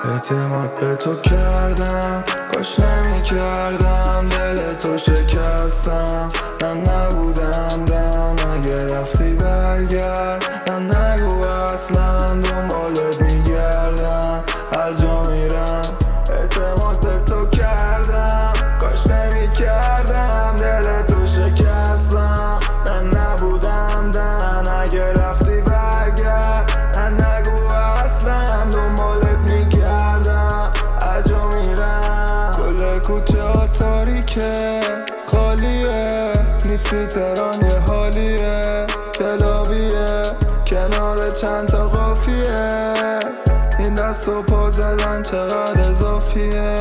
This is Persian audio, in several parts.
اعتماد به تو کردم، کاش نمی کردم دل تو شکستم. من نبودم دن اگه رفتی برگرد. من نگو اصلا دنبالت میگردم هر جا میرم. اعتماد به تو کردم، کاش نمی کردم دل تو شکستم. من نبودم دن اگه رفتی برگرد. من نگو اصلا دنبالت میگردم هر جا میرم. کل کوچه ها تاریکه خالیه، نیستی تهران یه حالیه کلابیه کنار چند تا قافیه. این دست و پا زدن چقدر اضافیه.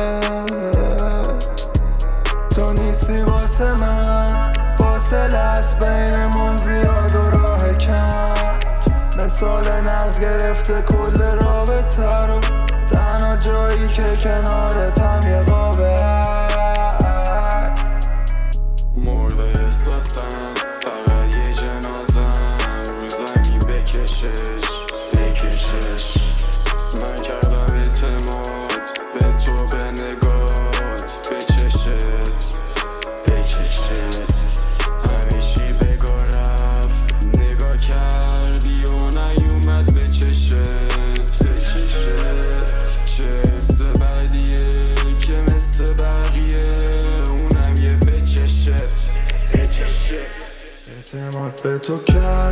تو نیستی واسه من، فاصله است بینمون زیاد و راه کم. مثال نغز گرفته کل رابطه رو، تنها جایی که کنارتم یه قابه مرده احساسم، فقط یه جنازم رو زمین بکشش. من کردم اعتماد به تو، به نگات، به چشت. همیشی بگاه رفت، نگاه کردی و نیومد به چشت. چه حس بدیه که مثل بقیه اونم یه به چشت. اعتماد به تو کرد